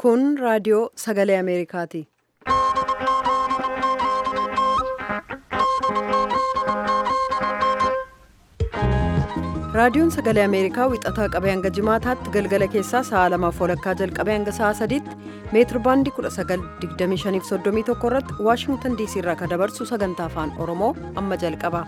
Kun raadiyoo sagalee Ameerikaati. Raadiyoon sagalee Ameerikaa wixataa qabee hanga jimaataatti galgala keessaa sa'a 2:00 jalqabee hanga sa'a 3tti meetir baandii 1925 irratti Waashingtan DC irraa kan dabarsu sagantaa afaan Oromoo amma jalqaba.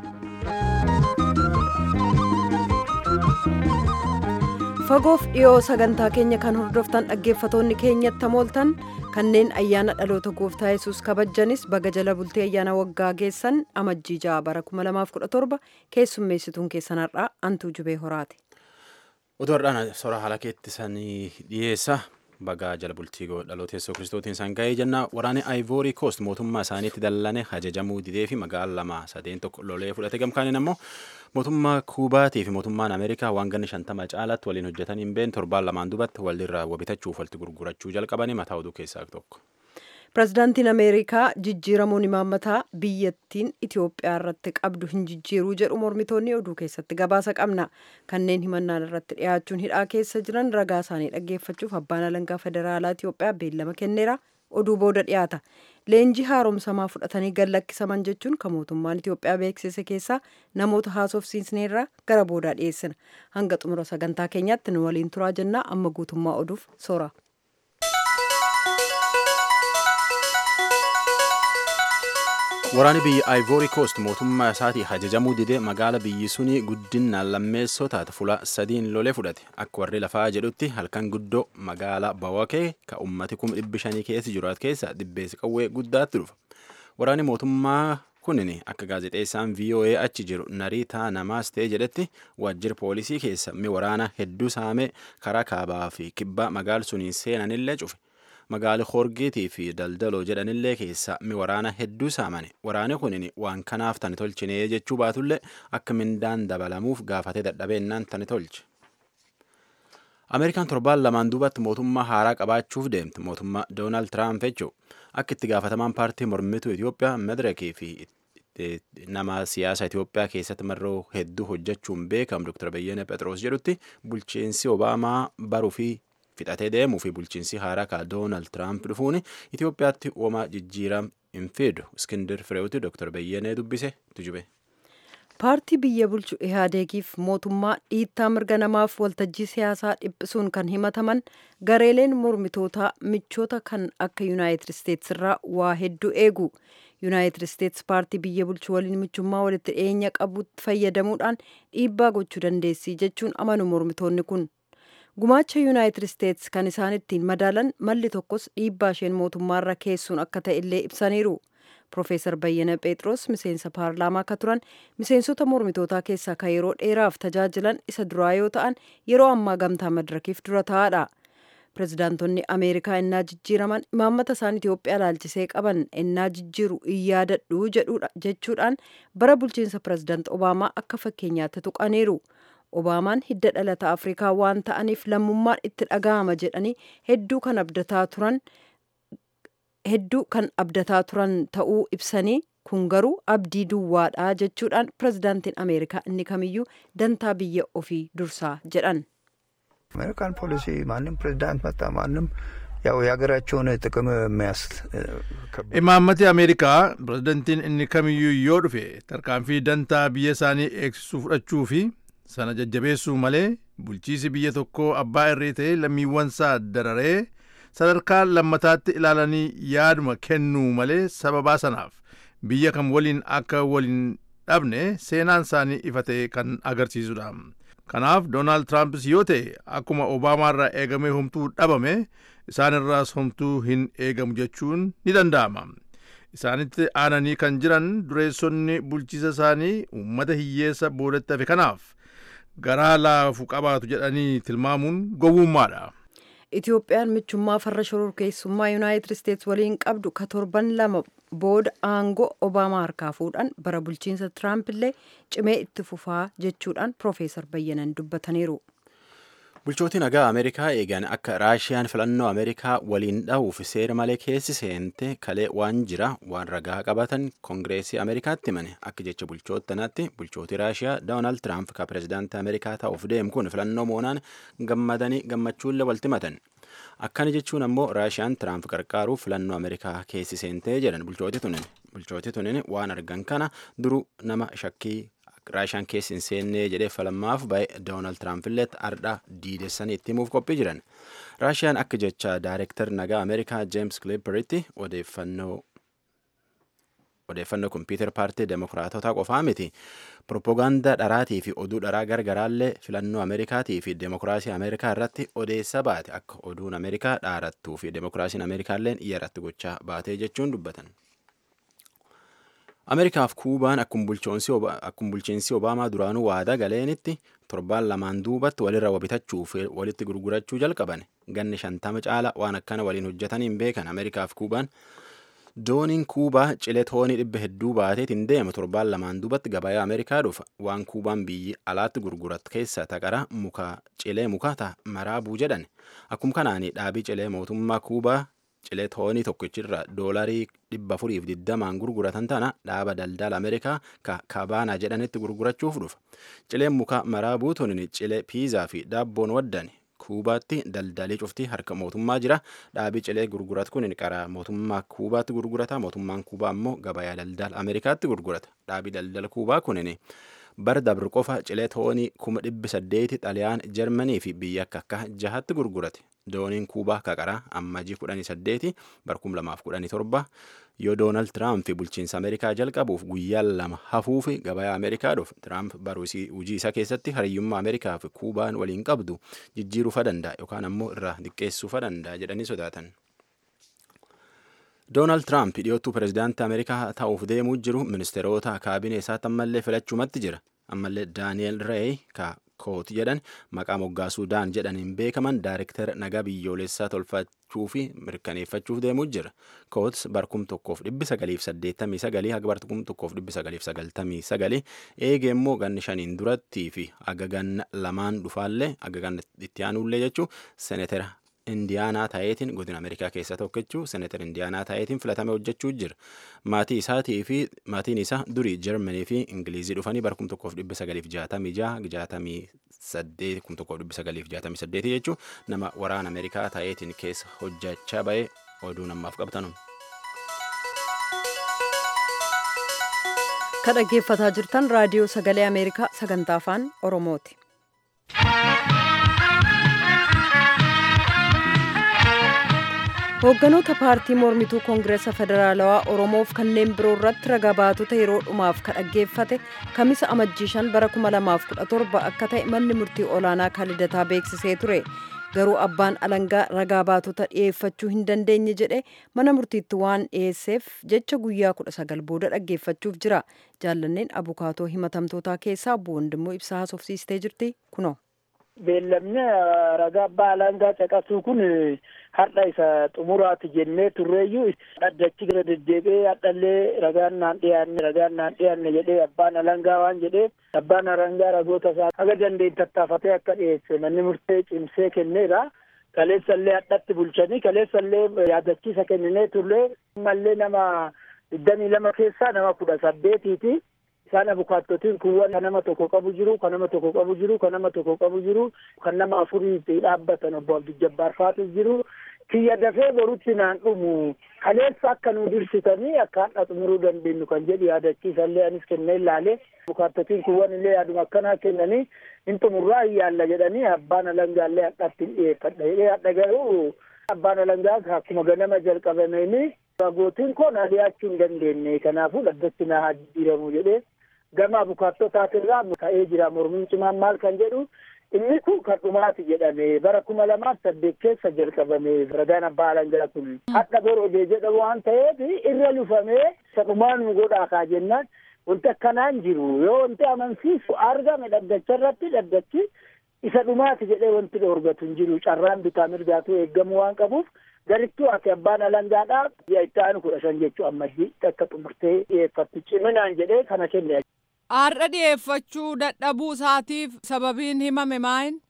Fagoof dhiyoo sagantaa keenya kan hordoftan dhaggeeffatoonni keenyatti mooltan kanneen ayyaana dhaloota gooftaa Yesuus kabajanis baga jala bultii ayyaana waggaa geessan amajjii 6 bara 2017 keessummeessituun keessanarraa Antuu Jubee Horaati. Utuudhaan sora haala keettisanii dhiyeessa baga jala bultii dhaloota Yesuus Kiristootiin san ga'ee jenna. Waraanni Ivory Coast mootummaa isaaniitti dallane ajajamuu didee fi magaalaa 2-3 lolee fudhate gamkaaniin ammoo mootummaa Kuubaatii fi mootummaan Ameerikaa waan ganni 50 caalaatti waliin hojjetan hin beekne torbaan lamaan duubatti walirraa wabitachuuf walitti gurgurachuu jalqabanii mataa oduu keessaa tokko. Pireezidaantiin Ameerikaa jijjiiramuun imaammataa biyyattiin Itoophiyaa irratti qabdu hin jijjiiruu jedhu mormitoonni oduu keessatti gabaasa qabna. Kanneen himannaan irratti dhiyaachuun hidhaa keessa jiran ragaa isaanii dhaggeeffachuuf abbaan alangaa federaalaa Itoophiyaa beellama kenneera. Oduu booda dhiyaata. Leenjii haaromsamaa fudhatanii gad lakkisaman jechuun kan mootummaan Itoophiyaa beeksise keessaa namoota haasofsiisneerraa gara boodaa dhiyeessina. Hanga xumura sagantaa keenyaatti nu waliin turaa jennaa amma guutummaa oduuf soora. Waraanni biyya Ivory Coast mootummaa isaatii ajajamuu didee magaala biyyi suni guddinaan lammeessoo taate fuula 3 lolee fudhate. Akka warri lafaa jedhutti halkan guddoo magaala Bawakee ka ummati 500 keessa jiraatu keessa dhibbeessi qawwee guddaatti dhufa. Waraanni mootummaa kunin akka gaazexeessaan VOA achi jiru Nariitaa Namaastee jedhetti waajjira poolisii keessa mi waraana hedduu saamee karaa kaabaa fi kibbaa magaala suniin seenanillee cufe. Magaala Horgeetii fi Daldaloo jedhanillee keessa mi waraana hedduu saamane. Waraanni kunin waan kanaaf tani tolchinee jechuu baatullee akka mindaan dabalamuuf gaafatee dadhabeennaan tani tolche. Ameerikaan torbaan lamaan duubatti mootummaa haaraa qabaachuuf deemte. Mootummaa Doonaald Tiraamp jechuun akka itti gaafatamaan paartii mormituu Itoophiyaa Madirakii fi nama siyaasa Itoophiyaa keessatti marroo hedduu hojjechuun beekamu Dr. Beyyene Phexros jedhutti bulchiinsi Obaamaa baruu fi fixatee deemuu fi bulchiinsi haaraa ka Doonaald Tiraamp dhufuun Itoophiyaatti uumaa jijjiiram hin fidu. Iskindir Fireewuti Dr. Beyyenee dubbise tujube. Paartii biyya bulchu Ihaadegiif mootummaa dhiittaa mirga namaaf waltajjii siyaasaa dhiphisuun kan himataman gareeleen mormitootaa michoota kan akka Yuunaayitid Isteets irraa waa hedduu eegu. Yuunaayitid Isteets paartii biyya bulchu waliin michummaa walitti dhiyeenya qabutti fayyadamuudhaan dhiibbaa gochuu dandeessi jechuun amanu mormitoonni kun. Gumaacha Yuunaayitid Isteets kan isaan ittiin madaalan malli tokkos dhiibbaa isheen mootummaarra keessuun akka ta'e illee ibsaniiru. Profeesar Bayyana Phexros miseensa paarlaamaa akka turan miseensota mormitootaa keessaa kan yeroo dheeraaf tajaajilan isa duraa yoo ta'an yeroo ammaa gamtaa madirakiif dura taa'aadha. Pireezidaantonni Ameerikaa ennaa jijjiiraman imaammata isaan Itoophiyaa ilaalchisee qaban ennaa jijjiiru hin yaadadhu jechuudhaan bara bulchiinsa pireezidaant Obaamaa akka fakkeenyaatti tuqaniiru. Obaamaan hidda dhalata Afrikaa waan ta'aniif lammummaan itti dhaga'ama jedhanii hedduu kan abdataa turan ta'uu ibsanii kun garuu abdii duwwaadha jechuudhaan pireezidaantiin Ameerikaa inni kamiyyuu dantaa biyya ofii dursaa jedhan. አሜሪካን ፖሊሲ ማንም ፕሬዝዳንት መጣ ማንም ያው የሀገራቸውን ጥቅም imaammati Ameerikaa pireezidantiin inni kamiyyuu yoo dhufe tarkaanfii dantaa biyya isaanii eegsisuu fudhachuu fi sana jajjabeessuu malee bulchiisi biyya tokkoo abbaa irree ta'ee lammiiwwansaa dararee sadarkaa lammataatti ilaalanii yaaduma kennuu malee sababaa sanaaf biyya kam waliin akka waliin dhabne seenaan isaanii ifatee kan agarsiisudha. Kanaaf Doonaald Tiraampis yoo ta'e akkuma Obaamaarraa eegamee homtuu dhabame isaanirraas homtuu hin eegamu jechuun ni danda'ama. Isaanitti aananii kan jiran dureessonni bulchiisa isaanii uummata hiyyeessa boodatti hafe kanaaf garaa laafu qabaatu jedhanii tilmaamuun gowwummaadha. Itoophiyaan michummaa farra shororkeessummaa Yuunaayitid Isteets waliin qabdu ka torban lama booda aangoo Obaamaa harkaa fuudhan bara bulchiinsa Tiraamp illee cimee itti fufaa jechuudhaan Profeesar Bayyanan dubbataniiru. Bulchootii nagaa Ameerikaa eegan akka Raashiyaan filannoo Ameerikaa waliin dha'uuf seera malee keessi seente kalee waan jira waan ragaa qabatan Koongireesii Ameerikaatti himane akka jecha bulchootanaatti bulchootii Raashiyaa Doonaald Tiraamp ka pirezidaantii Ameerikaa ta'uuf deemu kun filannoo moonaan gammadanii gammachuullee walti himatan. Akkana jechuun ammoo Raashiyaan Tiraamp qarqaaruuf filannoo Ameerikaa keessi seentee jedhan bulchootii tunin waan argan kana duru nama shakkii Raashiyaan keessi hin seennee jedhee falmaaf ba'e Doonaald Tiraamp illee ardhaa diidessanii itti himuuf qophii jiran. Raashiyaan akka jecha daayirektar nagaa Ameerikaa Jeems Clipperitti odeeffannoo kompiitar paartii demokiraatotaa qofaa miti. Propoogaandaa dharaatii fi oduu dharaa gargaraallee filannoo Ameerikaatii fi demokiraasii Ameerikaa irratti odeessa baate akka oduun Ameerikaa dhaarattuu fi demokiraasiin Ameerikaalleen irratti gochaa baatee jechuun dubbatan. Ameerikaaf Kuubaan akkuma bulchiinsi Obaamaa duraanuu waadaa galeenitti torbaan lamaan duubatti walirra wabitachuu fi walitti gurgurachuu jalqaban. Ganni 50 caala waan akkana waliin hojjetaniin beekan Ameerikaaf Kuubaan. Dooniin Kuubaa cilee toonii 100 baateetiin deema torbaan lamaan duubatti gabayaa Ameerikaa dhufa. Waan Kuubaan biyyi alaatti gurgurat keessa taqara cilee mukaa maraabuu jedhan. Akkuma kanaanii dhaabii cilee mootummaa Kuubaa cilee toonii tokkichirra doolarii 420 gurguratan tana dhaaba daldala Ameerikaa kabaanaa jedhanitti gurgurachuuf dhufa. Cileen muka maraabuu tunin cilee piizaa fi daabboon waddan Kuubaatti daldalii cuftii harka mootummaa jira. Dhaabii cilee gurgurat kunin qaraa mootummaa Kuubaatti gurgurata. Mootummaan Kuubaa ammoo gabayaa daldala Ameerikaatti gurgurata. Dhaabii daldala Kuubaa kunin bara dabre qofa cilee toonii 800 Xaliyaan Jarmanii fi biyya akka 6tti gurgurate. Dooniin Kuubaa kaqaraa ammajii 18 bara 2017 yoo Doonaald Tiraamp bulchiinsa Ameerikaa jalqabuuf guyyaa 2 hafuufi gabayaa Ameerikaa dhufu. Tiraamp baruu hojii isaa keessatti hariyyummaa Ameerikaa fi Kuubaan waliin qabdu jijjiiruufa danda'a yookaan ammoo irraa xiqqeessuufa danda'a jedhanii sodaatan. Doonaald Tiraamp dhiyoottuu pirezidaantii Ameerikaa ta'uuf deemuu jiru ministeerota kaabinee isaatti ammallee filachuumatti jira. Ammallee Daani'eel Reey Koot jedhan maqaa moggaasuu Daan jedhaniin beekaman daayirektara nagaa biyyoolessaa tolfachuu fi mirkaneeffachuuf deemuu jira. Koot barkum 1989 haga bar 1999 eegee immoo ganni 5 durattii fi aga ganna 2 dhufaallee aga ganna itti aanullee jechuu seenetera Indiyaanaa ta'eetiin godina Ameerikaa keessa tokkochuu seeneter Indiyaanaa ta'eetiin filatame hojjechuu jira. Maatiin isaa durii Jarmanii fi Ingilizii dhufanii bara 1966 jechuu nama waraana Ameerikaa ta'eetiin keessa hojjechaa ba'e oduu namaaf qabtanu. Kan dhaggeeffataa jirtan raadiyoo sagalee Ameerikaa sagantaa afaan Oromooti. Hoogganoota paartii mormituu Koongireesa Federaalawaa Oromoof kanneen biroo irratti ragaa baatota yeroo dhumaaf kan dhaggeeffate kamisa amajjii 5 bara 2017 akka ta'e manni murtii olaanaa Kaalidataa beeksisee ture. Garuu abbaan alangaa ragaa baatota dhiyeeffachuu hin dandeenye jedhe mana murtiitti waan dhiyeesseef jecha guyyaa 19 booda dhaggeeffachuuf jira. Jaallanneen abukaatoo himatamtootaa keessaa obbo Wandimmoo Ibsaa haasofsiistee jirti kunoo. Beellamni ragaa abbaa alangaa caqasuu kun har'a isa xumuraati jennee turreeyyuu dhaddachi gara deddeebi'ee hadhallee ragaan naan dhiyaanne jedhee abbaan alangaa waan jedhee abbaan alangaa ragoota isaa haga dandeenye tattaafatee akka dhiyeesse manni murtee cimsee kenneera. Kaleessallee hadhatti bulchanii kaleessallee yaadachiisa kenninee turre mallee nama 22 keessaa nama 18ti. Isaan abukaattotiin kuwwan kan nama tokko qabu jiru, kan nama tokko qabu jiru, kan nama tokko qabu jiru, kan nama 4 dhaabbatan obbo Abdii Jabbaar Faatis jiru. Kiyya dafee borutti naan dhumu kaleessa akka nu dirsitanii akka hadha xumuruu dandeenyu kan jedhu yaadachiisallee anis kennee ilaalee abukaattotiin kuwwan illee yaaduma akkanaa kennanii hin xumurraa hin yaalla jedhanii abbaan alangaallee hadhatti hin dhiyeeffadha jedhee hadha garuu abbaan alangaa akkuma ganama jalqabameenii ragootiin koo na dhiyaachuu hin dandeenye kanaafuu dhaddachi na haa jijjiiramu jedhee gama abukaattotaatiirraa ka'ee jira mormiin cimaan maal kan jedhu inni kun kan dhumaati jedhame bara 2008 keessa jalqabame ragaan abbaa alangaa kun hadha borodee jedha waan ta'eef irra lufamee sadhumaan nu godhaa kaa jennaan wanti akkanaan jiru yoo wanti amansiisu argame dhaddacharratti dhaddachi isa dhumaati jedhee wanti dhoorgatu hin jiru carraan bitaa mirgaatu eeggamu waan qabuuf garittuu ati abbaan alangaadhaa itti aanu 15 jechuu ammayyii akka xumurtee dhiyeeffattu ciminaan jedhee kana kenne. Har'a dhiyeeffachuu dadhabuu isaatiif sababiin himame maal?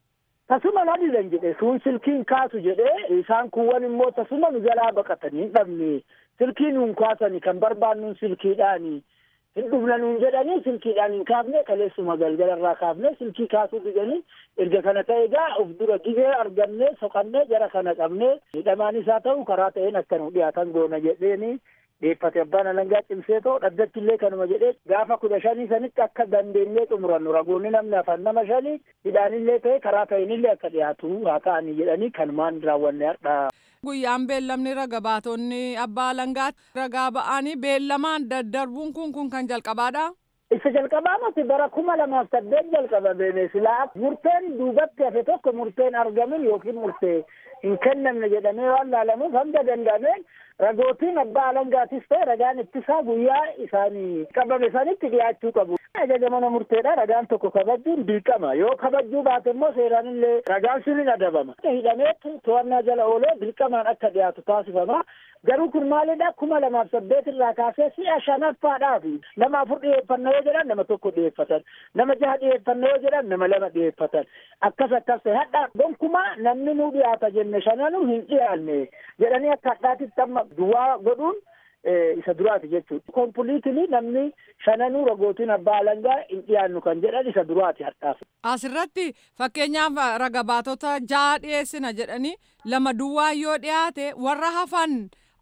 tasuma na didan jedhe sun silkiin kaasu jedhe isaan kuwwan immoo tasuma nu jalaa baqatanii hin dhabne silkii nuun kaasani kan barbaannuun silkiidhaani hin dhufna nuun jedhanii silkiidhaan hin kaafne kaleessuma galgalarraa kaafne silkii kaasuu didanii erga kana ta'e egaa of dura gibee arganne soqannee jara kana qabne hidhamaan isaa ta'u karaa ta'een akka nu dhiyaatan goona jedheeni dhiyeeffate abbaan alangaa cimsee ta'u dhaddatti illee kanuma jedhee gaafa 15 sanitti akka dandeenyee xumurannu ragoonni namni afaan nama 5 hidhaanillee ta'e karaa ta'eenillee akka dhiyaatu haa ta'anii jedhanii kanumaan raawwanne har'a. Guyyaan beellamni raga baatonni abbaa alangaa ragaa ba'anii beellamaan daddarbuun kun kan jalqabaadha. Isa jalqabaa miti bara 2008 jalqabame silaa murteen duubatti hafe tokko murteen argamin yookiin murtee hin kennamne jedhamee waan laalamuuf hanga danda'ameen ragootiin abbaa alangaatis ta'e ragaan ittisaa guyyaa isaanii qabame sanitti dhiyaachuu qabu. Ajaja mana murteedha ragaan tokko kabajuun dirqama yoo kabajuu baate immoo seeraan illee ragaan sun hin adabama. Hidhamee to'annaa jala oolee dirqamaan akka dhiyaatu taasifama. Garuu kun maalidha 2008 irraa kaasee si'a 5ffaadhaaf nama 4 dhiyeeffannoo yoo jedhan nama 1 dhiyeeffatan nama 6 dhiyeeffannoo yoo jedhan nama 2 dhiyeeffatan akkas hadhaa gonkumaa namni nu dhiyaata jenne shananuu hin dhiyaanne jedhanii akka hadhaatitti amma duwwaa godhuun isa duraati jechuudha. Kompiliitilii namni shananuu ragootiin abbaa alangaa hin dhiyaannu kan jedhan isa duraati hadhaaf. Asirratti fakkeenyaaf raga baatota 6 dhiyeessina jedhanii 2 duwwaa yoo dhiyaate warra hafan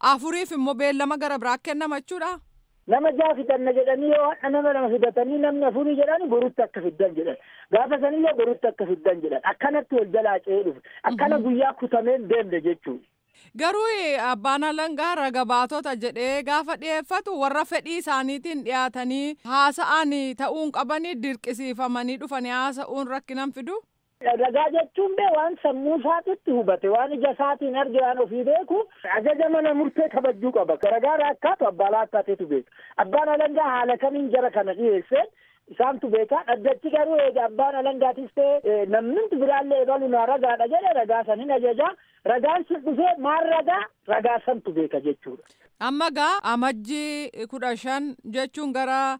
4 immoo beellama gara biraa kennama jechuudha. Nama 6 fidanna jedhanii yoo hadha nama 2 fidatanii namni 4 jedhanii borutti akka fiddan jedhan gaafa sanillee borutti akka fiddan jedhan akkanatti wal jalaa ce'ee dhufe akkana guyyaa kutameen deemne jechuudha. Garuu abbaan alangaa raga baatota jedhee gaafa dhiyeeffatu warra fedhii isaaniitiin dhiyaatanii haasa'an ta'uun qabanii dirqisiifamanii dhufanii haasa'uun rakkinan fidu. Ragaa jechuun waan sammuu isaatitti hubate waan ija isaatiin arge waan ofii beeku ajaja mana murtee kabajuu qaba. Ragaa raakkaatu abbaa laattaateetu beeka. Abbaan alangaa haala kamiin jara kana dhiyeessee isaantu beeka. Dhaddachi garuu eega abbaan alangaatis ta'e namni biraallee eegalu naa ragaadha jedhe ragaa san hin ajaja. Ragaan sun dhufee maal ragaa santu beeka jechuudha. Amma gaa amajjii 15 jechuun gara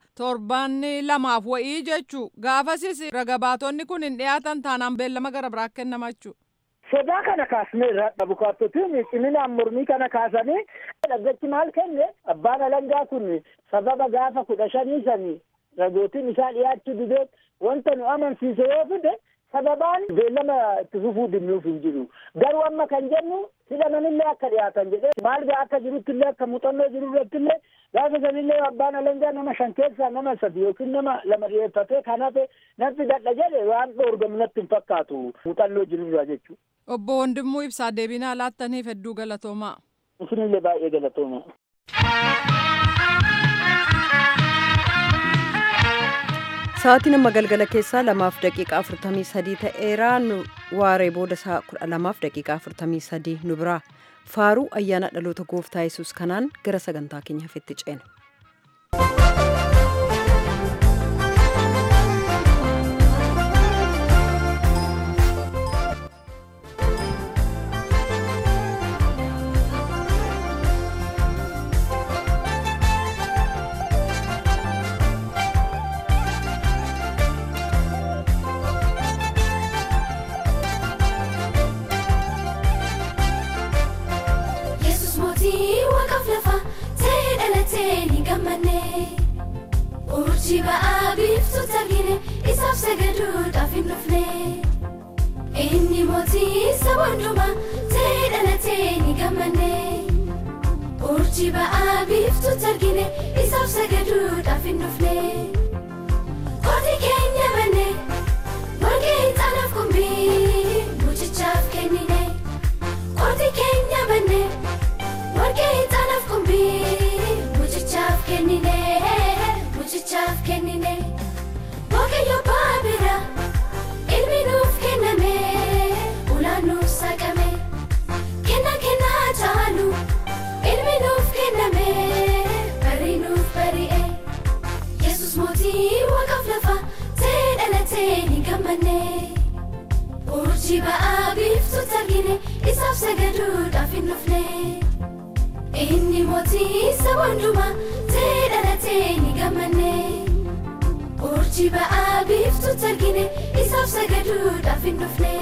7 wa'ii jechuu gaafasis raga baatonni kun hin dhiyaatan taanaan beellama gara biraa kennama jechuudha. Sodaa kana kaasnee irraa abukaattotiin ciminaan mormii kana kaasanii dhaddachi maal kenne abbaan alangaa kun sababa gaafa 15 sanii ragootiin isaa dhiyaachuu didee wanta nu amansiise yoo fide sababaan beellama itti fufuu dinnuuf hin jiru. Garuu amma kan jennu hidhamanillee akka dhiyaatan jedhee maal gaa akka jiruttillee akka muuxannoo jiru irrattillee gaafa sanillee abbaan alangaa nama 5 keessaa nama 3 yookiin nama 2 dhiyeeffatee kan hafe natti dadha jedhe waan dhoorgamu natti hin fakkaatu muuxannoo jiru irraa jechuudha. Obbo Wandimuu Ibsaa deebinaa laattaniif hedduu galatoomaa. Isinillee baay'ee galatoomaa. Sa'aatiin amma galgala keessaa 2:43 ta'eera waaree booda sa'a 12:43 nu biraa faaruu ayyaana dhaloota gooftaa Yesuus kanaan gara sagantaa keenya hafetti ceena. Urjii ba'aa biiftuutti argine isaaf sagaduudhaaf hin dhufne inni mootii saba hundumaa ta'ee dhalatee ni gammanne. Urjii ba'aa biiftuutti argine isaaf sagaduudhaaf hin dhufne qotii keenya banne warqee ixaanaaf kumbii mucichaaf kennine qotii keenya banne warqee ixaanaaf kumbii mucichaaf kennine. Mucichaaf kennine waaqayyo baabira ilmi nuuf kenname ulaan nuuf saaqame kennaa caalu ilmi nuuf kenname barii nuuf bari'e Yesus mootii waaqaaf lafa ta'ee dhalatee ni gammanne. Urjii ba'aa biiftuutti argine isaaf sagaduudhaaf hin dhufne inni mootii saba hundumaa ta'ee dhalatee ni gammanne. Dachii ba'aa biiftuutti argine isaaf sagaduudhaaf hin dhufne.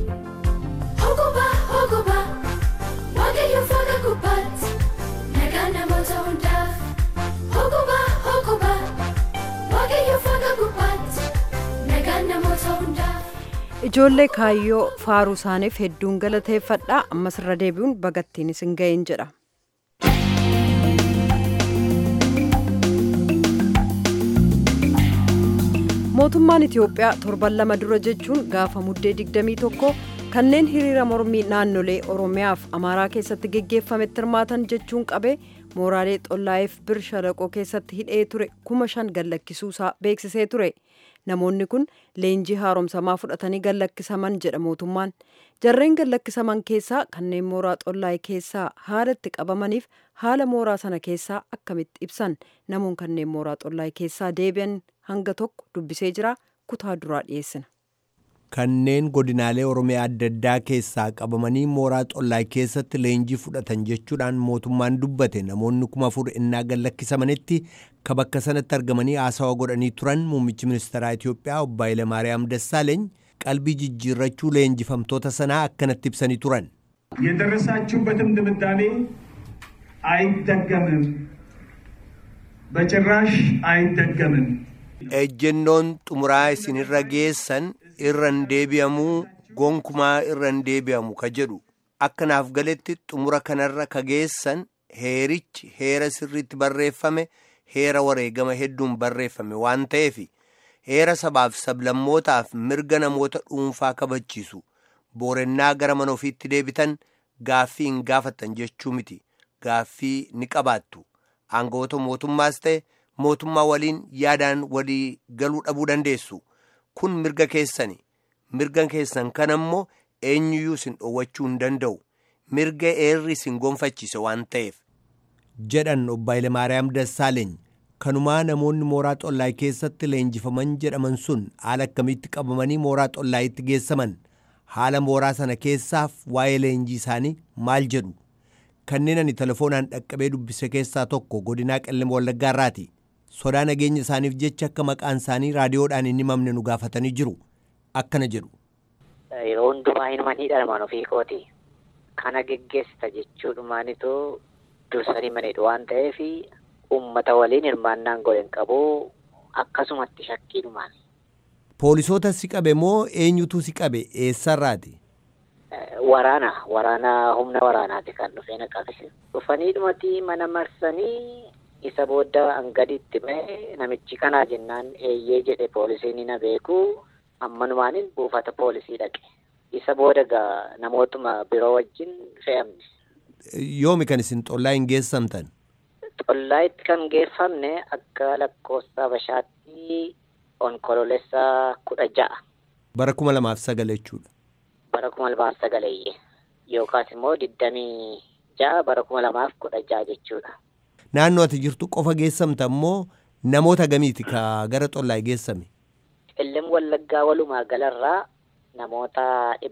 Hogobaa waaqayyo faga gubbaatti nagaa namoota hundaaf. Hogobaa waaqayyo faga gubbaatti nagaa namoota hundaaf. Ijoollee kaayyoo faaruu isaaniif hedduun galateeffadha. Ammas irra deebi'uun bagattiin isin ga'een jedha. Mootummaan Itiyoophiyaa torban lama dura jechuun gaafa muddee 21 kanneen hiriira mormii naannolee Oromiyaa fi Amaaraa keessatti geggeeffametti hirmaatan jechuun qabee mooraalee xollaa'eef bir shalaqoo keessatti hidhee ture 5,000 gallakkisuusaa beeksisee ture. Namoonni kun leenjii haaromsamaa fudhatanii gallakkisaman jedha mootummaan. Jarreen gallakkisaman keessaa kanneen mooraa xollaa'e keessaa haala itti qabamaniif haala mooraa sana keessaa akkamitti ibsan. Namoonni kanneen mooraa xollaa'e keessaa deebi'an hanga tokko dubbisee jira. Kutaa duraa dhiyeessina. Kanneen godinaalee Oromiyaa adda addaa keessaa qabamanii mooraa xollaa'e keessatti leenjii fudhatan jechuudhaan mootummaan dubbate namoonni 4,000 innaa gallakkisamanitti ka bakka sanatti argamanii haasawaa godhanii turan muummichi ministeeraa Itiyoophiyaa obbo Hayilamaariyaam Dassaaleeny qalbii jijjiirrachuu leenjifamtoota sanaa akkanatti ibsanii turan. የደረሳችሁበትም ድምዳሜ አይደገምም በጭራሽ አይደገምም. ejjennoon xumuraa isinirra geessan irran deebi'amuu gonkumaa irran deebi'amu ka jedhu akkanaaf galetti xumura kanarra ka geessan heerichi heera sirriitti barreeffame heera wareegama hedduun barreeffame waan ta'eef heera sabaaf sablammootaaf mirga namoota dhuunfaa kabachiisu boorennaa gara mana ofiitti deebitan gaaffii hin gaafattan jechuu miti gaaffii ni qabaattu aangawoota mootummaas ta'e mootummaa waliin yaadaan walii galuu dhabuu dandeessu kun mirga keessani mirga keessan kan ammoo eenyuyyuu isin dhowwachuu hin danda'u mirga heerri isin gonfachiise waan ta'eef jedhan obbo Hayilamaariyaam Dassaaleeny. Kanumaa namoonni mooraa xollaa'e keessatti leenjifaman jedhaman sun haala akkamitti qabamanii mooraa xollaa'itti geessaman haala mooraa sana keessaaf waa'ee leenjii isaanii maal jedhu kanneen ani telefoonaan dhaqqabee dubbise keessaa tokko godinaa Qellem Wallaggaarraati. Sodaa nageenya isaaniif jecha akka maqaan isaanii raadiyoodhaan hin himamne nu gaafatanii jiru akkana jedhu. Yeroo hundumaa hinumanii dhalmaan ofii kooti kana geggeessita jechuudhumaanitu dursanii maneedha waan ta'eef ummata waliin hirmaannaan godhen qabu akkasumatti shakkiidhumaan. Poolisoota si qabe moo eenyutu si qabe eessarraati? Waraana humna waraanaati kan dhufee na qabe. Dhufanii dhumati mana marsanii isa booda angaditti ba'e namichi kanaa jennaan eeyyee jedhe poolisiin na beeku ammanumaanin buufata poolisii dhaqe. Isa booda gaa namootuma biroo wajjin fe'amne. Yoomi kan isin xollaa hin geessamtan? Xollaa'itti kan geeffamne akka lakkoofsa Habashaatti onkoloolessa 16. Bara 2009 jechuudha. Bara 2009 yookaas immoo 26 bara 2016 jechuudha. Naannoo ati jirtu qofa geessamta immoo namoota gamiiti ka gara xollaa geessame? Qellem Wallaggaa walumaa galarraa namoota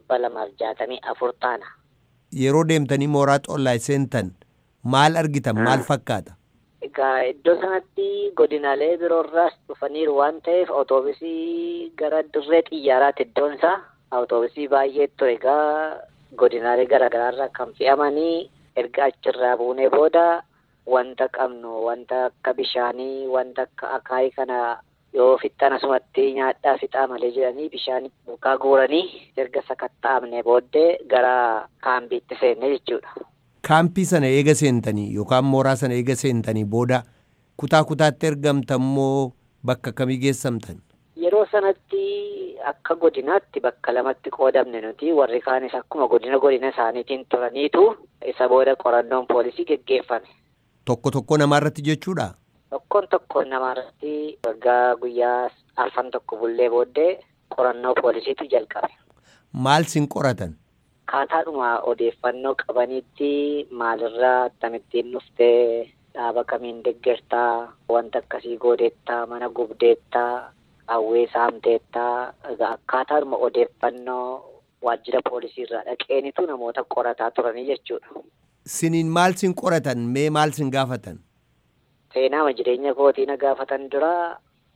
264 taana. Yeroo deemtanii mooraa xollaa seentan maal argitan maal fakkaata? Egaa iddoo sanatti godinaalee biroorraas dhufaniiru waan ta'eef awutoobisii gara dirree xiyyaaraatti iddoon isaa awutoobisii baay'ee ture egaa godinaalee garaagaraarraa kan fe'amanii erga achirraa buunee booda wanta qabnu wanta akka bishaanii wanta akka akaayii kana yoo fixxan asumatti nyaadhaa fixaa malee jedhanii bishaan bukaa guuranii erga sakatta'amne booddee gara kaampiitti seenne jechuudha. Kaampii sana eega seentanii yookaan mooraa sana eega seentanii booda kutaa kutaatti ergamtan moo bakka kamii geessamtan? Yeroo sanatti akka godinaatti bakka lamatti qoodamne nuti warri kaanis akkuma godina isaaniitiin turaniitu isa booda qorannoon poolisii geggeeffame. Tokko namaarratti jechuudha? Tokkoon namaarratti waggaa guyyaa arfan tokko bullee booddee qorannoo poolisiitu jalqabe. Maal sin qoratan? Kaataadhuma odeeffannoo qabanitti maalirraa akkamittiin dhuftee dhaaba kamiin deeggartaa wanta akkasii goodeettaa mana gubdeettaa hawwee saamteettaa akkaataadhuma odeeffannoo waajjira poolisiirraa dhaqeenitu namoota qorataa turanii jechuudha. Siniin maal sin qoratan mee maal sin gaafatan? Seenaama jireenya kootii na gaafatan dura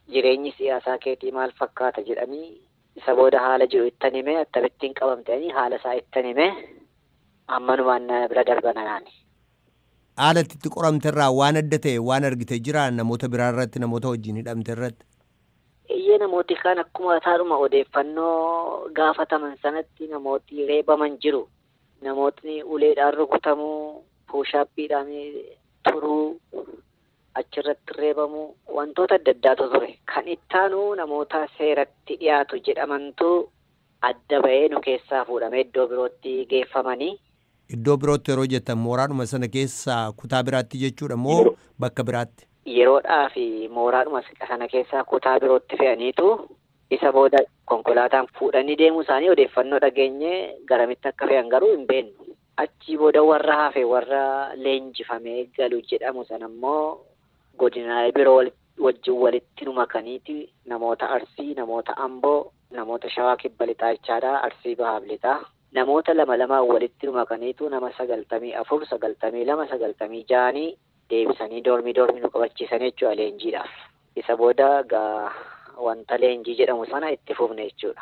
jireenyi siyaasaa keetii maal fakkaata jedhanii isa booda haala jiru ittan hime akkamittiin qabamtanii haala isaa ittan hime ammanumaan bira darbanaani. Haala itti qoramterraa waan adda ta'e waan argite jira namoota biraa irratti namoota wajjin hidhamte irratti. Iyyee namooti kaan akkuma taadhuma odeeffannoo gaafataman sanatti namooti reebaman jiru. Namootni uleedhaan rukutamuu, puushaappiidhaan turuu, achirratti reebamuu wantoota adda addaatu ture. Kan ittaanu namoota seeratti dhiyaatu jedhamantu adda bahee nu keessaa fuudhamee iddoo birootti geeffamanii. Iddoo birootti yeroo jettan mooraadhuma sana keessaa kutaa biraatti jechuudha moo bakka biraatti? Yeroodhaa fi mooraadhuma sana keessaa kutaa birootti fe'aniitu isa booda konkolaataan fuudhanii deemuu isaanii odeeffannoo dhageenye garamitti akka fe'an garuu hin beeknu. Achii booda warra hafe warra leenjifamee galu jedhamu sana immoo godinaalee biroo wajjin walitti nu makaniiti namoota Arsii, namoota Amboo, namoota Shawaa Kibba Lixaa jechaadha, Arsii Bahaaf Lixaa. Namoota lama walitti nu makaniitu nama 94, 92, 96 deebisanii doormii nu qabachiisan jechuudha leenjiidhaaf. Isa booda wanta leenjii jedhamu sana itti fufne jechuudha.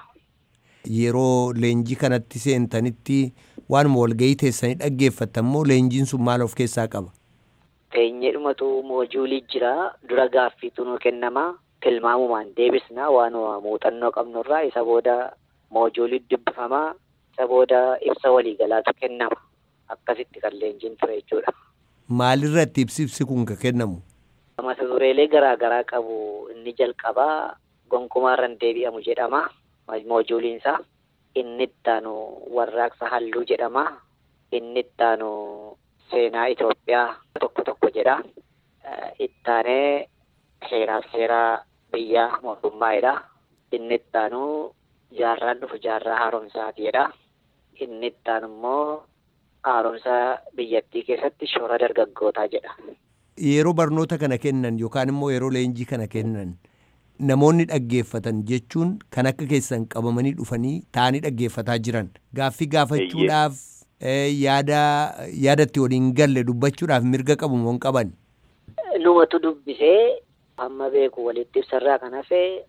Yeroo leenjii kanatti seentanitti waanuma walgahii teessanii dhaggeeffattan moo leenjiin sun maal of keessaa qaba? Teenyedhumatu moojuulii jira. Dura gaaffiitu nu kennama. Tilmaamumaan deebisna waanuma muuxannoo qabnurraa isa booda moojuulii dubbifamaa. Isa booda ibsa waliigalaatu kennama. Akkasitti kan leenjiin ture jechuudha. Maalirratti ibsi kun kan kennamu? Mata dureelee garaa qabu. Inni jalqabaa gonkumaarran deebi'amu jedhama. Moojuuliinsaa. Inni ittaanu warraaqsa halluu jedhama. Inni ittaanu seenaa Itoophiyaa tokko jedha. Ittaanee seeraa biyyaa mootummaadha. Inni ittaanu jaarraan dhufu jaarraa haaromsaatiidha. Inni ittaanu immoo haaromsa biyyattii keessatti shoora dargaggootaa jedha. Yeroo barnoota kana kennan yookaan immoo yeroo leenjii kana kennan namoonni dhaggeeffatan jechuun kan akka keessan qabamanii dhufanii taa'anii dhaggeeffataa jiran gaaffii gaafachuudhaaf yaadatti waliin galle dubbachuudhaaf mirga qabu moo hin qaban? Numatu dubbisee amma beeku walitti ibsarraa kan hafe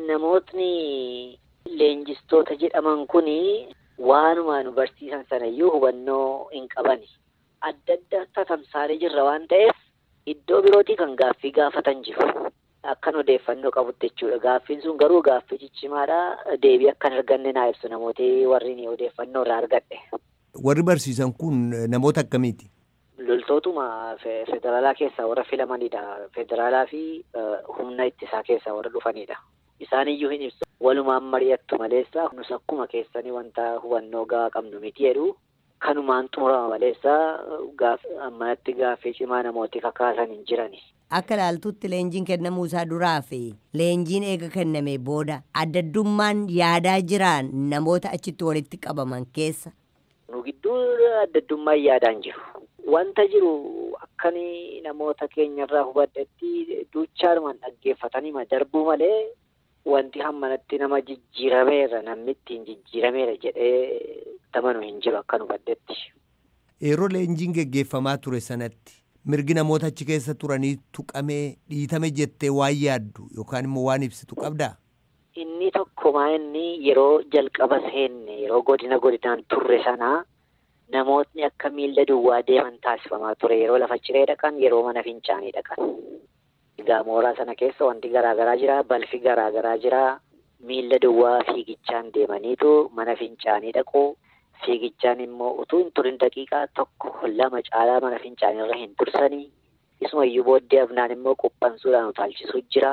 namootni leenjistoota jedhaman kuni waanuma nu barsiisan sanayyuu hubannoo hin qabani. Adda adda tatamsaalee jirra waan ta'eef iddoo birootii kan gaaffii gaafatan jiru. Akkan odeeffannoo qabutti jechuudha. Gaaffiin sun garuu gaaffii ciccimaadha. Deebii akkan arganne naa ibsu namooti warri odeeffannoo irraa argadhe. Warri barsiisan kun namoota akkamiiti? Loltootuma federaalaa keessaa warra filamanidha. Federaalaa fi humna ittisaa keessaa warra dhufanidha. Isaaniyyuu hin ibsu. Walumaan mari'attu maleessa nus akkuma keessanii wanta hubannoo gahaa qabnu miti jedhu kanumaan xumurama maleessa ammanatti gaaffii cimaa namooti kakaasan hin jirani. Akka ilaaltutti leenjiin kennamuu isaa duraa fi leenjiin eega kenname booda addaddummaan yaadaa jiran namoota achitti walitti qabaman keessa. Nu gidduu addaddummaan yaadaan jiru. Wanta jiru akkanii namoota keenyarraa hubadhetti duuchaanumaan dhaggeeffatanii darbuu malee wanti hammanatti nama jijjiirameera namni ittiin jijjiirameera jedhee tamanu hin jiru akka hubadhetti. Yeroo leenjiin geggeeffamaa ture sanatti mirgi namoota achi keessa turanii tuqamee dhiitame jettee waan yaaddu yookaan immoo waan ibsitu qabdaa? Inni tokkumaa inni yeroo jalqaba seenne yeroo godinaan turre sanaa namootni akka miilla duwwaa deeman taasifamaa ture yeroo lafa ciree dhaqan yeroo mana fincaanii dhaqan. Egaa mooraa sana keessa wanti garaagaraa jira, balfi garaagaraa jira, miilla duwwaa fiigichaan deemaniitu mana fincaanii dhaqu. Fiigichaan immoo utuu hin turin daqiiqaa 1-2 caalaa mana fincaanirra hin tursanii. Isumayyuu booddee afnaan immoo quphansuudhaan utaalchisuu jira.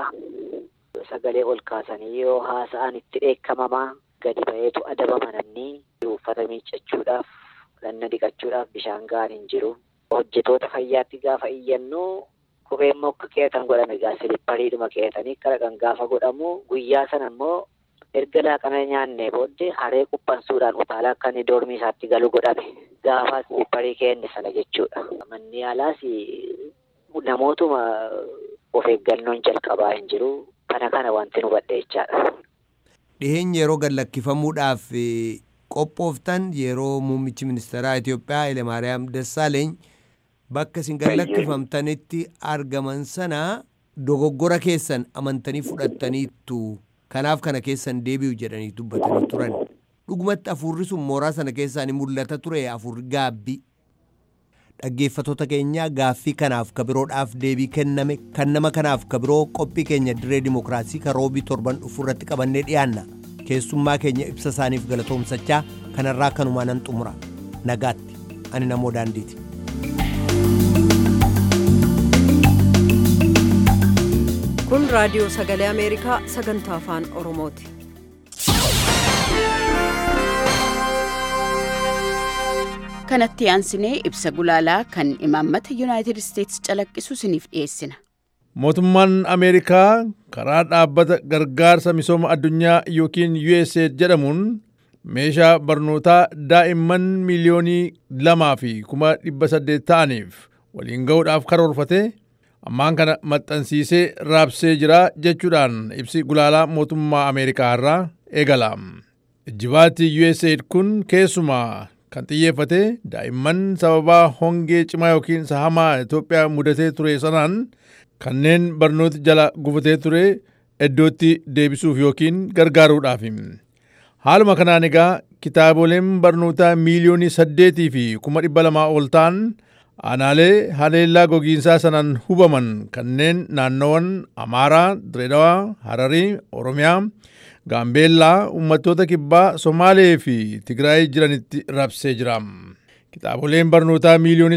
Sagalee ol kaasanii yoo haasa'an itti dheekkamamaa gadi ba'eetu adabama namni uffata miiccachuudhaaf, dhanna dhiqachuudhaaf bishaan gahaan hin jiru. Hojjetoota fayyaatti gaafa iyyannu kopheen mokka keetan godhame egaa silippariidhuma keetanii kalaqan gaafa godhamu guyyaa sana immoo erga laaqana nyaanne booddee haree quphansuudhaan utaalaa akka inni doormii isaatti galu godhame gaafa silipparii keenne sana jechuudha. Manni yaalaas namootuma of eeggannoon jalqabaa hin jiru. Kana wanti nu badhe jechaadha. Dhiheenya yeroo gallakkifamuudhaaf qophooftan yeroo muummichi ministeeraa Itoophiyaa Hayilemaariyaam Dassaaleeny bakka isin gallakkifamtanitti argaman sana dogoggora keessan amantanii fudhattaniittu kanaaf kana keessan deebi'u jedhanii dubbatanii turan. Dhugumatti hafuurri sun mooraa sana keessaa ni mul'ata ture hafuurri gaabbii. Dhaggeeffattoota keenya gaaffii kanaaf kabiroodhaaf deebii kenname kan nama kanaaf kabiroo qophii keenya dirree dimokiraasii kan roobii torban dhufu irratti qabannee dhiyaanna. Keessummaa keenya ibsa isaaniif galatoomsachaa kanarraa kanumaan nan xumura. Nagaatti. Ani namoo daandiiti. Kun raadiyoo sagalee Ameerikaa sagantaa afaan Oromooti. Kanatti aansinee ibsa gulaalaa kan imaammata Yuunaayitid Isteetsi calaqqisu isiniif dhiyeessina. Mootummaan Ameerikaa karaa dhaabbata gargaarsa misooma addunyaa yookiin USAID jedhamuun meeshaa barnootaa daa'imman miliyoonii 2,800 ta'aniif waliin ga'uudhaaf karoorfate ammaan kana maxxansiisee raabsee jira jechuudhaan ibsi gulaalaa mootummaa Ameerikaa irraa eegala. Ijjibaatti USAID kun keessumaa kan xiyyeeffate daa'imman sababaa hongee cimaa yookiin sahamaa Itoophiyaa mudatee ture sanaan kanneen barnooti jala gufatee ture iddootti deebisuuf yookiin gargaaruudhaaf. Haaluma kanaan egaa kitaaboleen barnootaa miliyoonii 8,200 ol ta'an aanaalee haleellaa gogiinsaa sanaan hubaman kanneen naannoowwan Amaaraa, Direedawaa, Hararii, Oromiyaa, Gaambeellaa, uummattoota kibbaa, Somaalee fi Tigraay jiranitti raabsee jira. Kitaaboleen barnootaa miliyoonii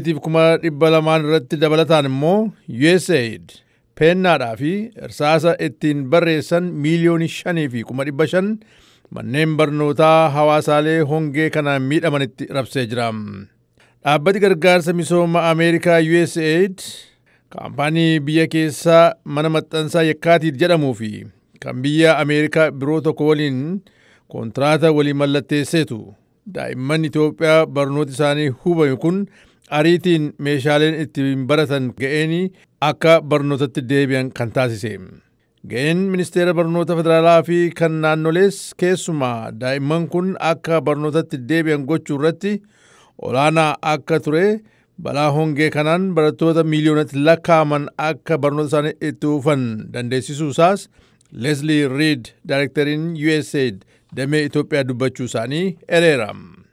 8,200 irratti dabalataan immoo USAID pennaadhaa fi irsaasa ittiin barreessan miliyoonii 5,500 manneen barnootaa hawaasaalee hongee kanaan miidhamanitti raabsee jira. Dhaabbati gargaarsa misooma Ameerikaa USAID kaampaanii biyya keessaa mana maxxansaa Yakkaatiit jedhamuu fi kan biyya Ameerikaa biroo tokko waliin kontiraata waliin mallatteesseetu. Daa'imman Itoophiyaa barnoota isaanii hubame kun ariitiin meeshaaleen ittiin baratan ga'eenii akka barnootatti deebi'an kan taasise. Ga'een ministeera barnoota federaalaa fi kan naannolees keessumaa daa'imman kun akka barnootatti deebi'an gochuu irratti olaanaa akka ture balaa hongee kanaan barattoota miliyoonatti lakkaa'aman akka barnoota isaanii itti fufan dandeessisuu isaas Leslie Reed, Daayirektariin USAID damee Itoophiyaa dubbachuu isaanii ereera.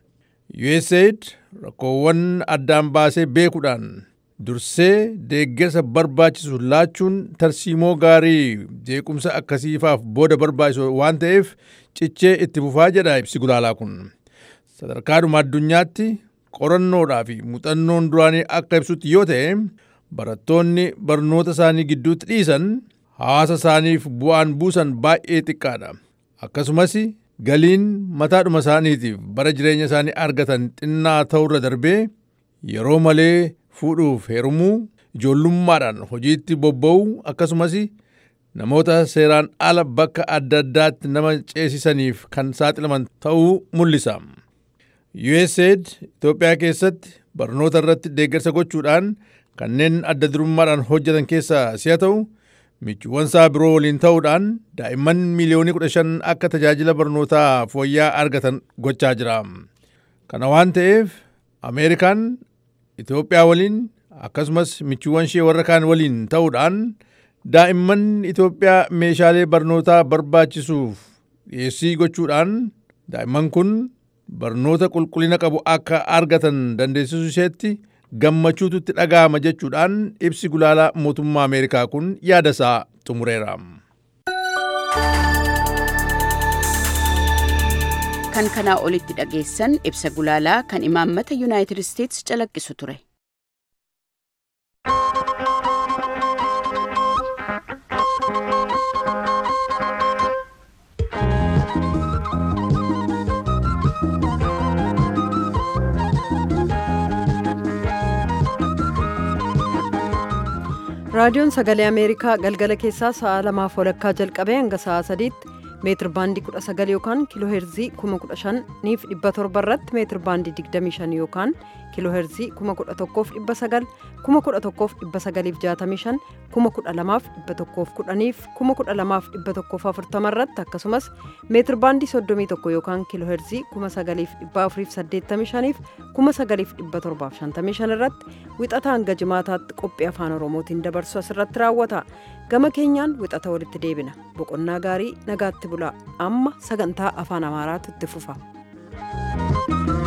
USAID rakkoowwan addaan baasee beekuudhaan dursee deeggarsa barbaachisu laachuun tarsiimoo gaarii jeequmsa akkasiifaaf booda barbaachisu waan ta'eef cichee itti fufaa jedha ibsi gulaalaa kun. Sadarkaadhuma addunyaatti qorannoodhaa fi muuxannoon duraanii akka ibsutti yoo ta'e barattoonni barnoota isaanii gidduutti dhiisan hawaasa isaaniif bu'aan buusan baay'ee xiqqaadha. Akkasumas galiin mataadhuma isaaniitiif bara jireenya isaanii argatan xinnaa ta'urra darbee yeroo malee fuudhuuf heerumuu, ijoollummaadhaan hojiitti bobba'uu akkasumas namoota seeraan ala bakka adda addaatti nama ceesisaniif kan saaxilaman ta'uu mul'isa. USAID Itoophiyaa keessatti barnoota irratti deeggarsa gochuudhaan kanneen adda durummaadhaan hojjetan keessaa si'a ta'u michuuwwan isaa biroo waliin ta'uudhaan daa'imman miliyoonii 15 akka tajaajila barnootaa fooyya'aa argatan gochaa jira. Kana waan ta'eef Ameerikaan Itoophiyaa waliin akkasumas michuuwwan ishee warra kaan waliin ta'uudhaan daa'imman Itoophiyaa meeshaalee barnootaa barbaachisuuf dhiyeessii gochuudhaan daa'imman kun barnoota qulqullina qabu akka argatan dandeessisuu isheetti gammachuutu itti dhaga'ama jechuudhaan ibsi gulaalaa mootummaa Ameerikaa kun yaada isaa xumureera. Kan kanaa olitti dhageessan ibsa gulaalaa kan imaammata Yuunaayitid Isteetsi calaqqisu ture. raadiyoon sagalee ameerikaa galgala keessaa sa'a 2:00 jalqabee hanga sa'a 3:00 meetir baandii 19 yookaan kiiloo heerzii 15,700 irratti meetir baandii 25 yookaan kiiloo heerzii 11,900 11,965 12,110 12,140 irratti akkasumas meetir baandii 31 yookaan kiiloo heerzii 9,485 9,755 irratti wixata hanga jimaataatti qophii afaan oromootiin dabarsu asirratti raawwata. Gama keenyaan wixata walitti deebina. Boqonnaa gaarii nagaatti bulaa. Amma sagantaa afaan amaaraatu itti fufa.